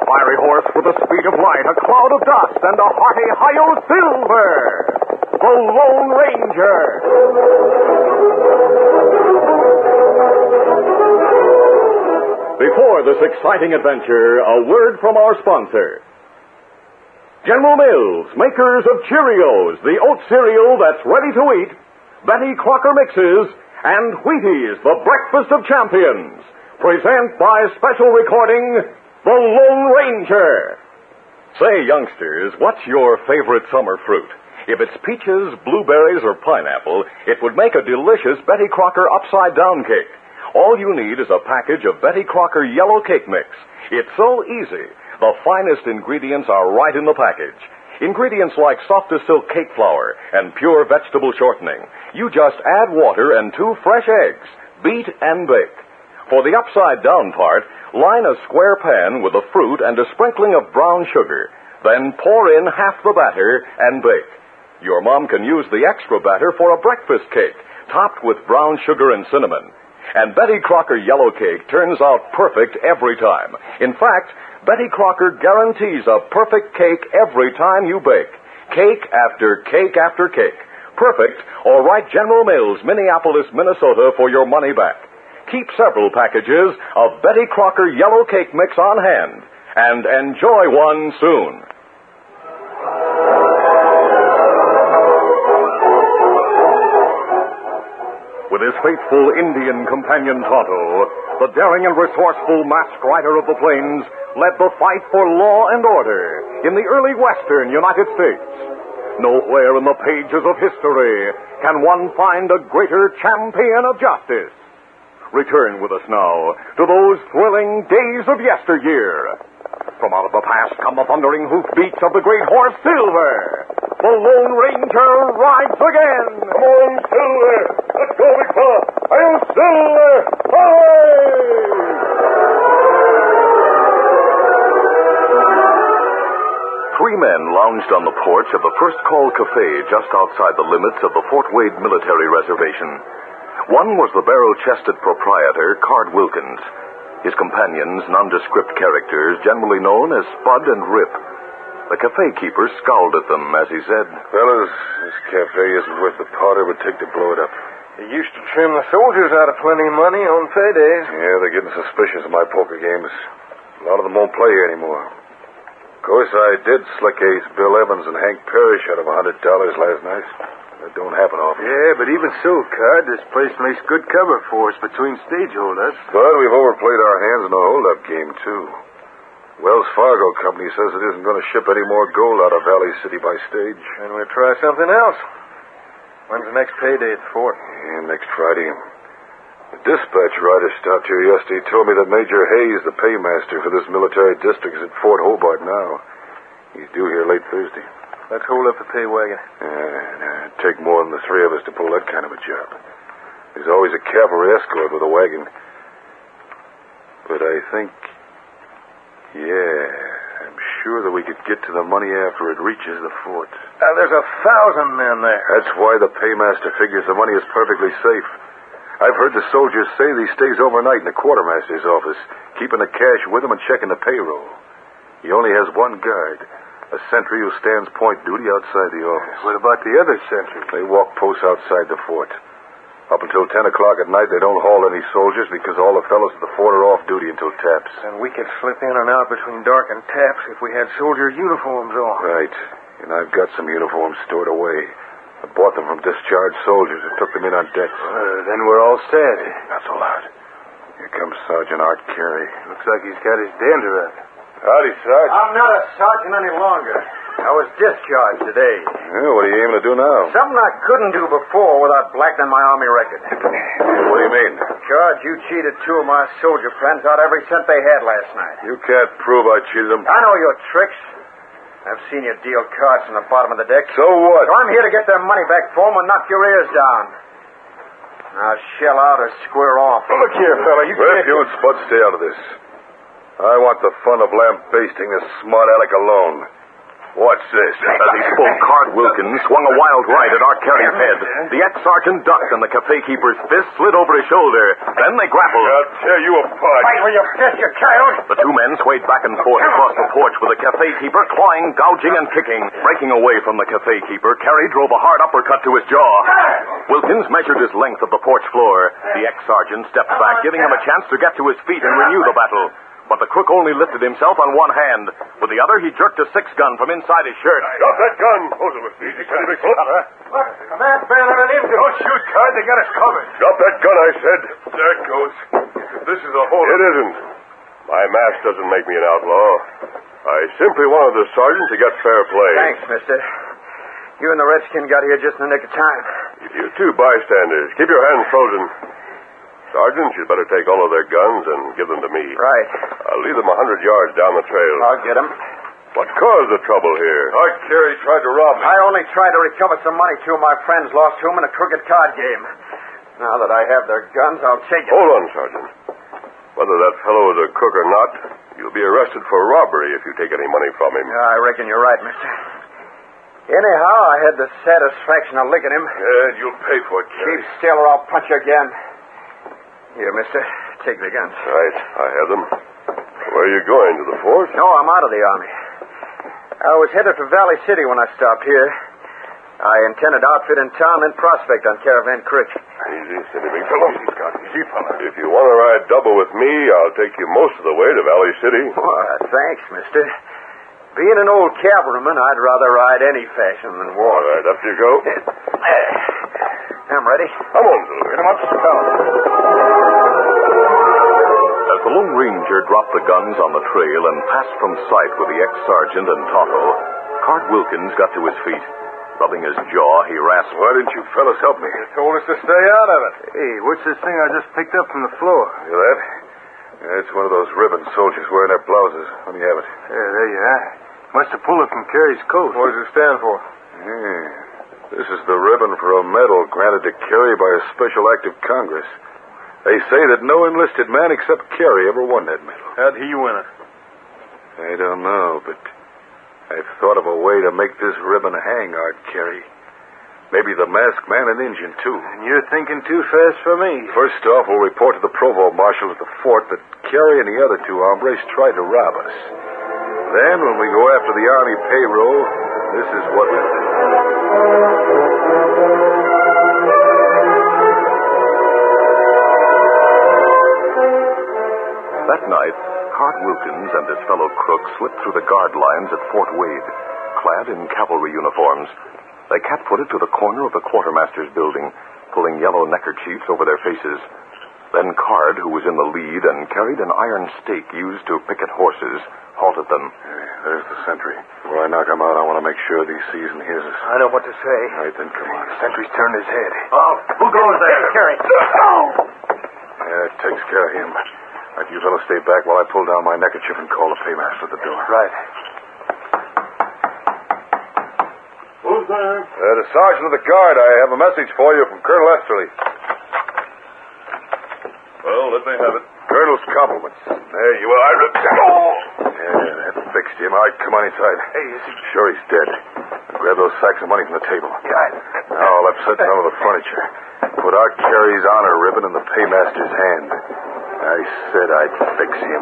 fiery horse with the speed of light, a cloud of dust, and a hearty hi-yo silver. The Lone Ranger. Before this exciting adventure, a word from our sponsor. General Mills, makers of Cheerios, the oat cereal that's ready to eat, Betty Crocker Mixes, and Wheaties, the breakfast of champions, present by special recording, The Lone Ranger. Say, youngsters, what's your favorite summer fruit? If it's peaches, blueberries, or pineapple, it would make a delicious Betty Crocker upside-down cake. All you need is a package of Betty Crocker Yellow Cake Mix. It's so easy. The finest ingredients are right in the package. Ingredients like soft-as-silk cake flour and pure vegetable shortening. You just add water and 2 fresh eggs. Beat and bake. For the upside-down part, line a square pan with the fruit and a sprinkling of brown sugar. Then pour in half the batter and bake. Your mom can use the extra batter for a breakfast cake, topped with brown sugar and cinnamon. And Betty Crocker Yellow Cake turns out perfect every time. In fact, Betty Crocker guarantees a perfect cake every time you bake. Cake after cake after cake. Perfect, or write General Mills, Minneapolis, Minnesota for your money back. Keep several packages of Betty Crocker Yellow Cake Mix on hand and enjoy one soon. With his faithful Indian companion Tonto, the daring and resourceful masked rider of the plains led the fight for law and order in the early western United States. Nowhere in the pages of history can one find a greater champion of justice. Return with us now to those thrilling days of yesteryear. From out of the past come the thundering hoofbeats of the great horse Silver. The Lone Ranger rides again. Come on, Silver. Let's go, big fella. Hail, Silver. Hooray! 3 men lounged on the porch of the First Call Cafe just outside the limits of the Fort Wade Military Reservation. One was the barrel-chested proprietor, Card Wilkins. His companions, nondescript characters, generally known as Spud and Rip. The cafe keeper scowled at them as he said, "Fellas, this cafe isn't worth the powder it would take to blow it up. They used to trim the soldiers out of plenty of money on paydays." Yeah, they're getting suspicious of my poker games. A lot of them won't play here anymore. Of course, I did slick ace Bill Evans and Hank Parrish out of $100 last night. That don't happen often. Yeah, but even so, Card, this place makes good cover for us between stage holdups. But we've overplayed our hands in the holdup game, too. Wells Fargo Company says it isn't going to ship any more gold out of Valley City by stage. And we'll try something else. When's the next payday at the fort? Yeah, next Friday. The dispatch rider stopped here yesterday. He told me that Major Hayes, the paymaster for this military district, is at Fort Hobart now. He's due here late Thursday. Let's hold up the pay wagon. It'd take more than the 3 of us to pull that kind of a job. There's always a cavalry escort with a wagon. But I think... I'm sure that we could get to the money after it reaches the fort. There's 1,000 men there. That's why the paymaster figures the money is perfectly safe. I've heard the soldiers say that he stays overnight in the quartermaster's office, keeping the cash with him and checking the payroll. He only has one guard, a sentry who stands point duty outside the office. What about the other sentries? They walk posts outside the fort. Up until 10 o'clock at night, they don't haul any soldiers because all the fellows at the fort are off duty until taps. And we could slip in and out between dark and taps if we had soldier uniforms on. Right. And I've got some uniforms stored away. I bought them from discharged soldiers and took them in on deck. Then we're all set. Not so loud. Here comes Sergeant Art Carey. Looks like he's got his dander up. Howdy, Sarge. I'm not a sergeant any longer. I was discharged today. Yeah, what are you aiming to do now? Something I couldn't do before without blackening my Army record. What do you mean? Charge you cheated 2 of my soldier friends out every cent they had last night. You can't prove I cheated them. I know your tricks. I've seen you deal cards from the bottom of the deck. So what? So I'm here to get their money back for them and knock your ears down. Now shell out or square off. Well, look here, fella. You and Spud stay out of this. I want the fun of lambasting this smart aleck alone. What's this? As he spoke, Card Wilkins swung a wild right at Art Carey's head. The ex-sergeant ducked, and the cafe keeper's fist slid over his shoulder. Then they grappled. I'll tear you apart. Fight with your fist, you child. The two men swayed back and forth across the porch with the cafe keeper clawing, gouging, and kicking. Breaking away from the cafe keeper, Carey drove a hard uppercut to his jaw. Wilkins measured his length of the porch floor. The ex-sergeant stepped back, giving him a chance to get to his feet and renew the battle. But the crook only lifted himself on one hand. With the other, he jerked a six-gun from inside his shirt. Drop that gun. Hold it with me. Easy, big foot. Look, a man's man and an Indian. Don't shoot, Card. They got us covered. Drop that gun, I said. There it goes. This is a hold. It isn't. My mask doesn't make me an outlaw. I simply wanted the sergeant to get fair play. Thanks, mister. You and the redskin got here just in the nick of time. You two bystanders, keep your hands frozen. Sergeant, you'd better take all of their guns and give them to me. Right. I'll leave them 100 yards down the trail. I'll get him. What caused the trouble here? Art Carey tried to rob me. I only tried to recover some money two of my friends lost to him in a crooked card game. Now that I have their guns, I'll take it. Hold on, Sergeant. Whether that fellow is a crook or not, you'll be arrested for robbery if you take any money from him. Yeah, I reckon you're right, mister. Anyhow, I had the satisfaction of licking him. Yeah, you'll pay for it, Carey. Keep still or I'll punch you again. Here, mister. Take the guns. Right, I have them. Where are you going, to the fort? No, I'm out of the Army. I was headed for Valley City when I stopped here. I intended to outfit in town, then prospect on Caravan Creek. Easy, steady, big fellow. Easy, fella. If you want to ride double with me, I'll take you most of the way to Valley City. Oh, thanks, mister. Being an old cavalryman, I'd rather ride any fashion than walk. All right, up you go. I'm ready. Come on, Zulu. Hit him up, fella. As the Lone Ranger dropped the guns on the trail and passed from sight with the ex-sergeant and Tonto, Card Wilkins got to his feet. Rubbing his jaw, he rasped, Why didn't you fellas help me? You told us to stay out of it. Hey, what's this thing I just picked up from the floor? See that? Yeah, it's one of those ribbon soldiers wearing their blouses. Let me have it. Yeah, there you are. Must have pulled it from Carey's coat. What does it stand for? Yeah. This is the ribbon for a medal granted to Carey by a special act of Congress. They say that no enlisted man except Carey ever won that medal. How'd he win it? I don't know, but I've thought of a way to make this ribbon hang, Art Carey. Maybe the masked man and Indian, too. And you're thinking too fast for me. First off, we'll report to the provost marshal at the fort that Carey and the other two hombres tried to rob us. Then, when we go after the Army payroll, this is what we'll do. That night, Card Wilkins and his fellow crooks slipped through the guard lines at Fort Wade, clad in cavalry uniforms. They cat-footed to the corner of the quartermaster's building, pulling yellow neckerchiefs over their faces. Then Card, who was in the lead and carried an iron stake used to picket horses, halted them. There's the sentry. Before I knock him out, I want to make sure that he sees and hears us. I know what to say. All right, then, come on. The sentry's turned his head. Oh, who goes there? Carey. Yeah, it takes care of him. All right, you fellas stay back while I pull down my neckerchief and call the paymaster at the door. Right. Who's there? The sergeant of the guard. I have a message for you from Colonel Esterly. Well, let me have it. Colonel's compliments. There you are. Yeah, that fixed him. All right, come on inside. Hey, is he... Sure, he's dead. Grab those sacks of money from the table. Yeah. Now I'll upset some of the furniture. Put Art Carey's honor ribbon in the paymaster's hand. I said I'd fix him.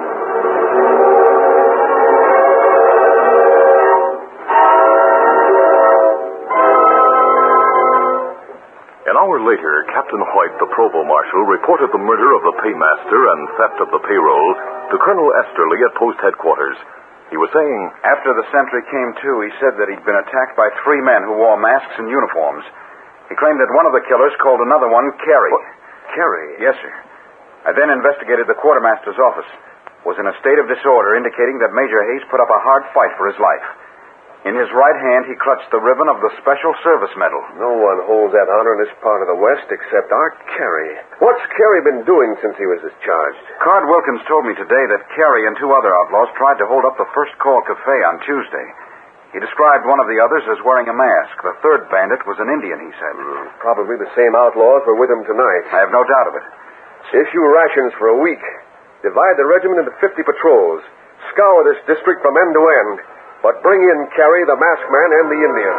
An hour later, Captain White, the provost marshal, reported the murder of the paymaster and theft of the payroll to Colonel Esterly at post headquarters. He was saying, After the sentry came to, he said that he'd been attacked by 3 men who wore masks and uniforms. He claimed that one of the killers called another one Carey. What? Carey? Yes, sir. I then investigated the quartermaster's office. Was in a state of disorder, indicating that Major Hayes put up a hard fight for his life. In his right hand, he clutched the ribbon of the Special Service Medal. No one holds that honor in this part of the West except Art Carey. What's Carey been doing since he was discharged? Card Wilkins told me today that Carey and 2 other outlaws tried to hold up the First Call Cafe on Tuesday. He described one of the others as wearing a mask. The third bandit was an Indian, he said. Probably the same outlaws were with him tonight. I have no doubt of it. Issue rations for a week. Divide the regiment into 50 patrols. Scour this district from end to end. But bring in Carey, the masked man, and the Indian.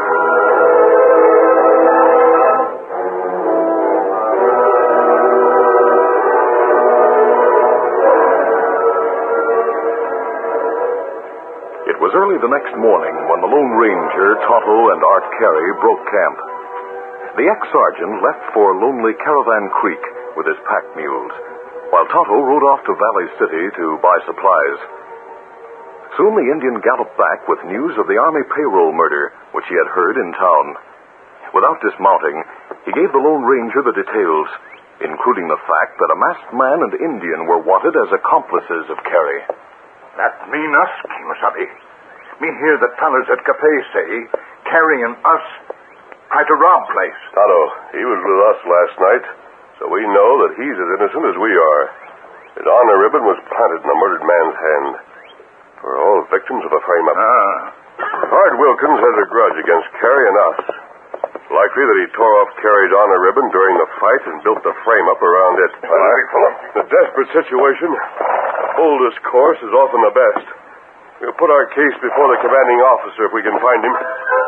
It was early the next morning when the Lone Ranger, Tonto, and Art Carey broke camp. The ex-sergeant left for lonely Caravan Creek with his pack mules, while Tonto rode off to Valley City to buy supplies. Soon the Indian galloped back with news of the Army payroll murder, which he had heard in town. Without dismounting, he gave the Lone Ranger the details, including the fact that a masked man and Indian were wanted as accomplices of Carey. That mean us, Kimasabi. Me hear the tunnels at Capay say, Carey and us try to rob place. Tonto, he was with us last night, so we know that he's as innocent as we are. His honor ribbon was planted in a murdered man's hand. We're all victims of a frame-up. Hard Wilkins has a grudge against Carey and us. It's likely that he tore off Carey's honor ribbon during the fight and built the frame-up around it. In a desperate situation, the boldest course is often the best. We'll put our case before the commanding officer if we can find him.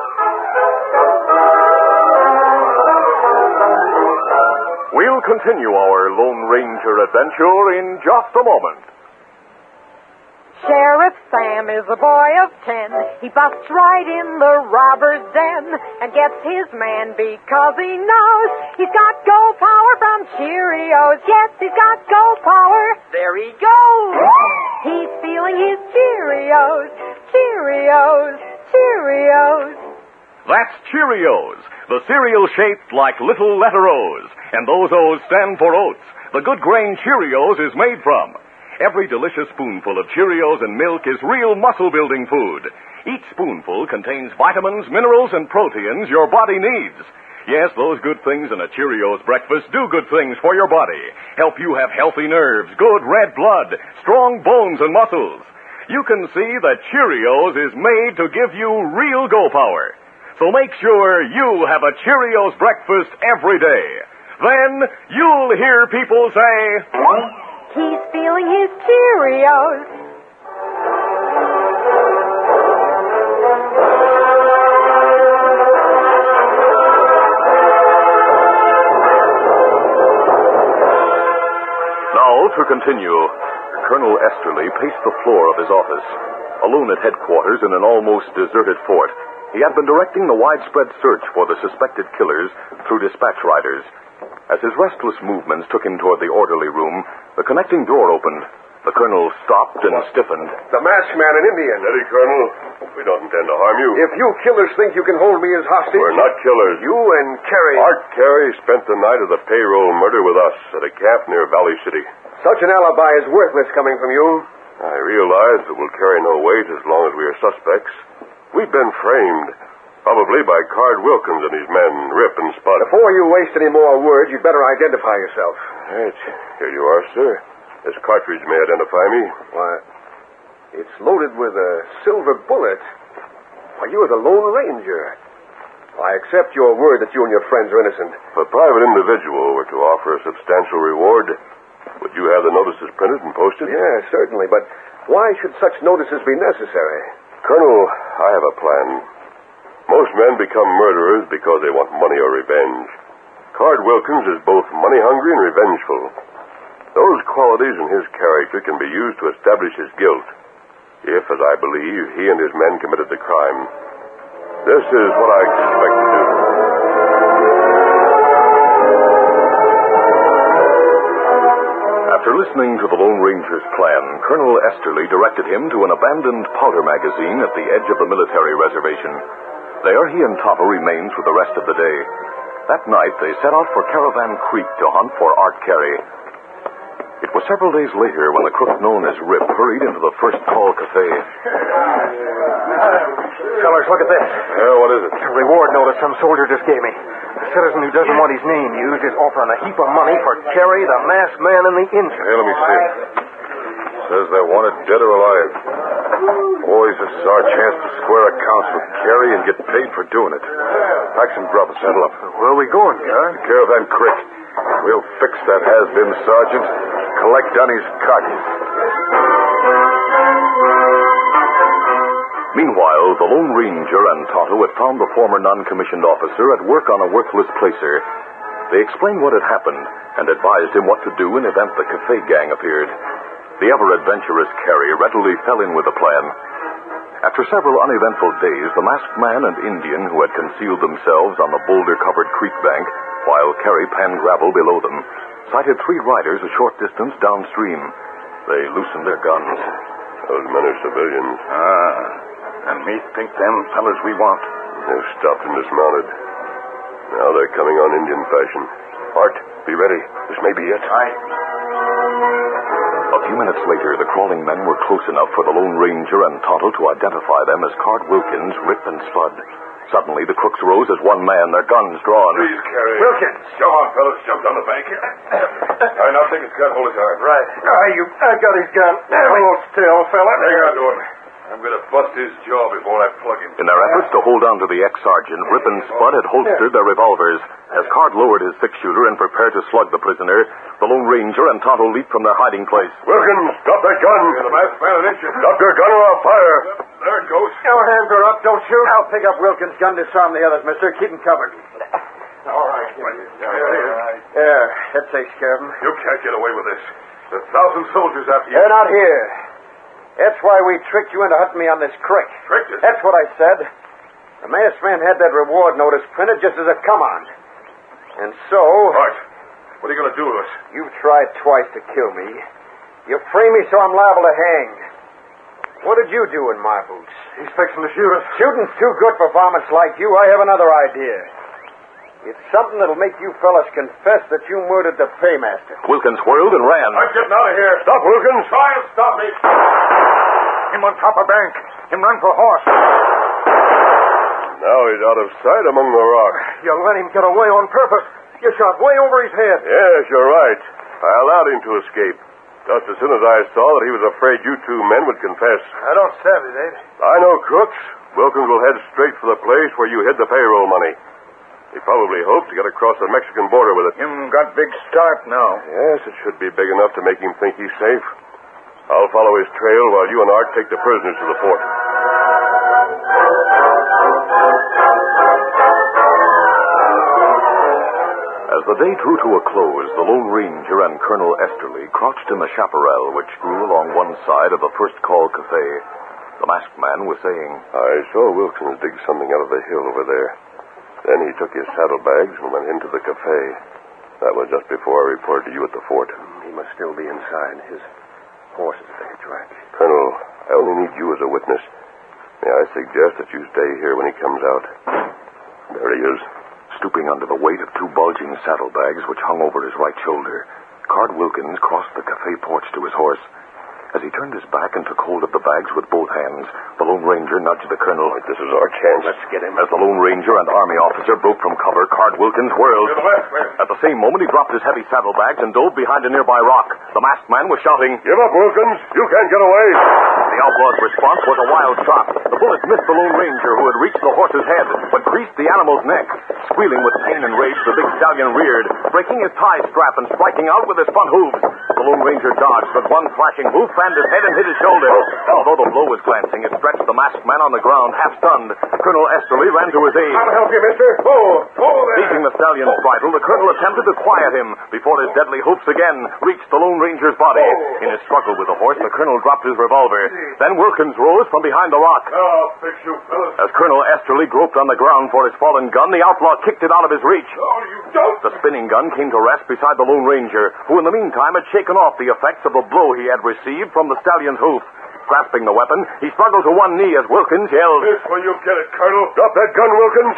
We'll continue our Lone Ranger adventure in just a moment. Sheriff Sam is a boy of 10. He busts right in the robber's den and gets his man because he knows he's got go power from Cheerios. Yes, he's got go power. There he goes. He's feeling his Cheerios. Cheerios. Cheerios. That's Cheerios, the cereal shaped like little letter O's. And those O's stand for oats. The good grain Cheerios is made from. Every delicious spoonful of Cheerios and milk is real muscle-building food. Each spoonful contains vitamins, minerals, and proteins your body needs. Yes, those good things in a Cheerios breakfast do good things for your body. Help you have healthy nerves, good red blood, strong bones and muscles. You can see that Cheerios is made to give you real go power. So make sure you have a Cheerios breakfast every day. Then you'll hear people say, he's feeling his Cheerios. Now, to continue, Colonel Esterly paced the floor of his office. Alone at headquarters in an almost deserted fort, he had been directing the widespread search for the suspected killers through dispatch riders. As his restless movements took him toward the orderly room, the connecting door opened. The colonel stopped and stiffened. The masked man and Indian. Steady, Colonel. We don't intend to harm you. If you killers think you can hold me as hostage... We're not killers. You and Carey... Art Carey spent the night of the payroll murder with us at a camp near Valley City. Such an alibi is worthless coming from you. I realize it will carry no weight as long as we are suspects. We've been framed. Probably by Card Wilkins and his men, Rip and Spud. Before you waste any more words, you'd better identify yourself. Right. Here you are, sir. This cartridge may identify me. Why, it's loaded with a silver bullet. Why, you're the Lone Ranger. I accept your word that you and your friends are innocent. If a private individual were to offer a substantial reward, would you have the notices printed and posted? Yeah, certainly, but why should such notices be necessary? Colonel, I have a plan. Most men become murderers because they want money or revenge. Card Wilkins is both money-hungry and revengeful. Those qualities in his character can be used to establish his guilt, if, as I believe, he and his men committed the crime. This is what I expect to do. After listening to the Lone Ranger's plan, Colonel Esterly directed him to an abandoned powder magazine at the edge of the military reservation. There he and Tonto remained for the rest of the day. That night, they set out for Caravan Creek to hunt for Art Carey. It was several days later when the crook known as Rip hurried into the First Call Cafe. Fellas, look at this. Yeah, what is it? A reward notice some soldier just gave me. A citizen who doesn't want his name used is offering a heap of money for Carey, the masked man, and the Indian. Hey, let me see it. Says they want it dead or alive. Boys, this is our chance to square accounts with Carey and get paid for doing it. Pack some grub and saddle up. Where are we going, Guy? To Caravan Creek. We'll fix that has-been sergeant. Collect Dunny's cut. Meanwhile, the Lone Ranger and Tonto had found the former non-commissioned officer at work on a worthless placer. They explained what had happened and advised him what to do in event the cafe gang appeared. The ever-adventurous Carey readily fell in with the plan. After several uneventful days, the masked man and Indian who had concealed themselves on the boulder-covered creek bank, while Carey panned gravel below them, sighted 3 riders a short distance downstream. They loosened their guns. Those men are civilians. And me think them fellas we want. They've stopped and dismounted. Now they're coming on Indian fashion. Art, be ready. This may be it. Aye. A few minutes later, the crawling men were close enough for the Lone Ranger and Tonto to identify them as Card Wilkins, Rip, and Spud. Suddenly, the crooks rose as one man, their guns drawn. Please, Carey. Wilkins! Go on, fellas. Jump on the bank. All right, now take his gun. Hold his arm. Right. I got his gun. Hold still, fella. Hang on to him. I'm going to bust his jaw before I plug him. In their efforts to hold on to the ex-sergeant, Rip and Spud had holstered their revolvers. As Card lowered his six-shooter and prepared to slug the prisoner, the Lone Ranger and Tonto leaped from their hiding place. Wilkins, stop that gun. You're the masked man and inch. Stop your gun or I'll fire. There it goes. Your hands are up. Don't shoot. I'll pick up Wilkins' gun, disarm the others, mister. Keep them covered. All right. There. That takes care of them. You can't get away with this. There's 1,000 soldiers after you. They're not here. That's why we tricked you into hunting me on this creek. Tricked us? That's what I said. The masked man had that reward notice printed just as a come-on. And so... Right. What are you going to do to us? You've tried twice to kill me. You frame me so I'm liable to hang. What did you do in my boots? He's fixing to shoot us. Shooting's too good for varmints like you. I have another idea. It's something that'll make you fellas confess that you murdered the paymaster. Wilkins whirled and ran. I'm getting out of here. Stop, Wilkins. Try and stop me. Him on top of bank. Him run for horse. Now he's out of sight among the rocks. You let him get away on purpose. You shot way over his head. Yes, you're right. I allowed him to escape. Just as soon as I saw that he was afraid you 2 men would confess. I don't savvy, Dave. I know crooks. Wilkins will head straight for the place where you hid the payroll money. He probably hoped to get across the Mexican border with it. Him got big start now. Yes, it should be big enough to make him think he's safe. I'll follow his trail while you and Art take the prisoners to the fort. As the day drew to a close, the Lone Ranger and Colonel Esterly crouched in the chaparral which grew along one side of the First Call Cafe. The masked man was saying, I saw Wilkins dig something out of the hill over there. Then he took his saddlebags and went into the cafe. That was just before I reported to you at the fort. He must still be inside. His horse is at the hitch rack. Colonel, I only need you as a witness. May I suggest that you stay here when he comes out? There he is. Stooping under the weight of 2 bulging saddlebags which hung over his right shoulder, Card Wilkins crossed the cafe porch to his horse. As he turned his back and took hold of the bags with both hands, the Lone Ranger nudged the colonel. This is our chance. Let's get him. As the Lone Ranger and Army officer broke from cover, Card Wilkins whirled. To the left, man. At the same moment, he dropped his heavy saddlebags and dove behind a nearby rock. The masked man was shouting, Give up, Wilkins. You can't get away. The outlaw's response was a wild shot. The bullet missed the Lone Ranger, who had reached the horse's head, but creased the animal's neck. Squealing with pain and rage, the big stallion reared, breaking his tie strap and striking out with his front hooves. The Lone Ranger dodged, but one flashing hoof fanned his head and hit his shoulder. Although the blow was glancing, it stretched the masked man on the ground, half stunned. Colonel Esterly ran to his aid. I'll help you, mister. Oh, there. Seizing the stallion's bridle, the colonel attempted to quiet him before his deadly hoofs again reached the Lone Ranger's body. In his struggle with the horse, the colonel dropped his revolver. Then Wilkins rose from behind the rock. I'll fix you, fellas. As Colonel Esterly groped on the ground for his fallen gun, the outlaw kicked it out of his reach. No, you don't. The spinning gun came to rest beside the Lone Ranger, who in the meantime had shaken off the effects of the blow he had received from the stallion's hoof. Grasping the weapon, he struggled to one knee as Wilkins yelled, This way you get it, Colonel. Drop that gun, Wilkins.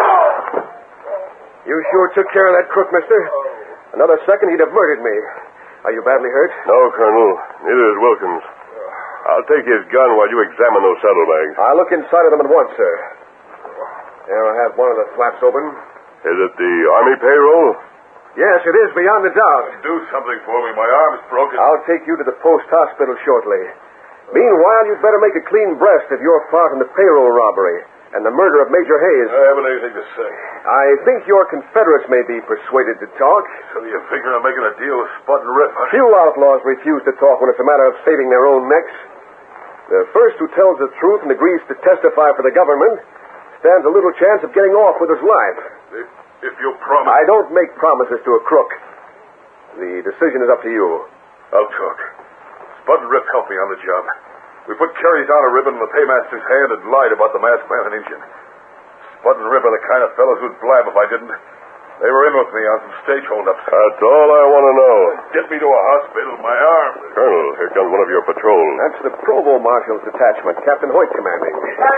You sure took care of that crook, mister. Another second, he'd have murdered me. Are you badly hurt? No, Colonel. Neither is Wilkins. I'll take his gun while you examine those saddlebags. I'll look inside of them at once, sir. There, I have one of the flaps open. Is it the Army payroll? Yes, it is, beyond a doubt. Do something for me. My arm's broken. I'll take you to the post hospital shortly. Meanwhile, you'd better make a clean breast of your part in the payroll robbery and the murder of Major Hayes. I haven't anything to say. I think your Confederates may be persuaded to talk. So you figure I'm making a deal with Spud and Rip, huh? Few outlaws refuse to talk when it's a matter of saving their own necks. The first who tells the truth and agrees to testify for the government stands a little chance of getting off with his life. If you promise... I don't make promises to a crook. The decision is up to you. I'll talk. Spud and Rip helped me on the job. We put Kerry down a ribbon in the paymaster's hand and lied about the masked man and Injun. Spud and Rip are the kind of fellows who'd blab if I didn't. They were in with me on some stage holdups. That's all I want to know. Get me to a hospital, my arm. Colonel, here comes one of your patrol. That's the Provost Marshal's detachment, Captain Hoyt commanding.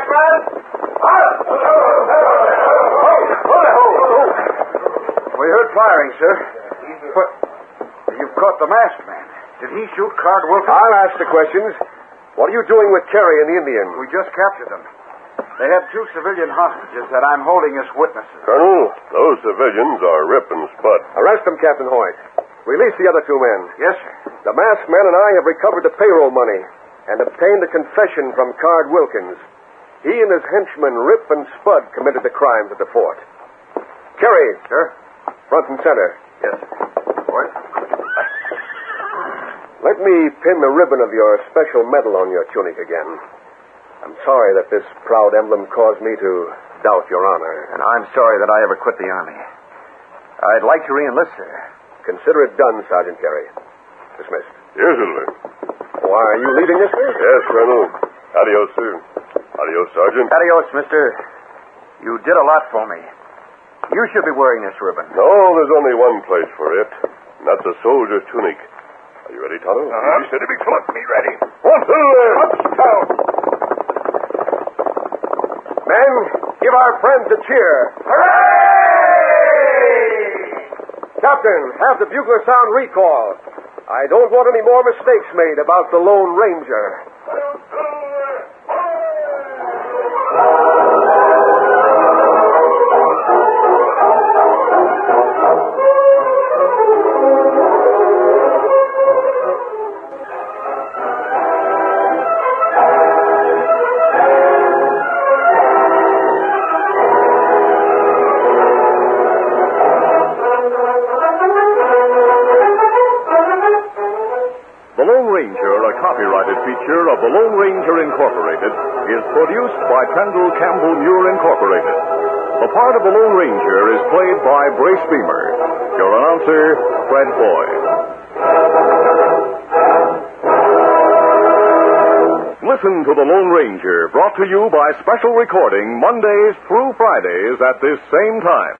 We heard firing, sir. But you've caught the masked man. Did he shoot Card Wilkins? I'll ask the questions. What are you doing with Kerry and the Indian? We just captured them. They have 2 civilian hostages that I'm holding as witnesses. Colonel, those civilians are Rip and Spud. Arrest them, Captain Hoyt. Release the other 2 men. Yes, sir. The masked man and I have recovered the payroll money and obtained a confession from Card Wilkins. He and his henchmen, Rip and Spud, committed the crimes at the fort. Kerry. Sir? Front and center. Yes, sir. What? Let me pin the ribbon of your special medal on your tunic again. I'm sorry that this proud emblem caused me to doubt your honor. And I'm sorry that I ever quit the Army. I'd like to re-enlist, sir. Consider it done, Sergeant Kerry. Dismissed. Yes, sir. Why, are you leaving this, sir? Yes, Colonel. Adios, sir. Adios, Sergeant. Adios, mister. You did a lot for me. You should be wearing this ribbon. No, there's only one place for it, and that's a soldier's tunic. Are you ready, Tonto? He said he'd be close. Me ready. One, two, Touchdown. Men, give our friends a cheer. Hooray! Captain, have the bugler sound recall. I don't want any more mistakes made about the Lone Ranger. Copyrighted feature of the Lone Ranger Incorporated is produced by Pendle Campbell Muir Incorporated. The part of the Lone Ranger is played by Brace Beamer. Your announcer, Fred Boyd. Listen to the Lone Ranger, brought to you by special recording Mondays through Fridays at this same time.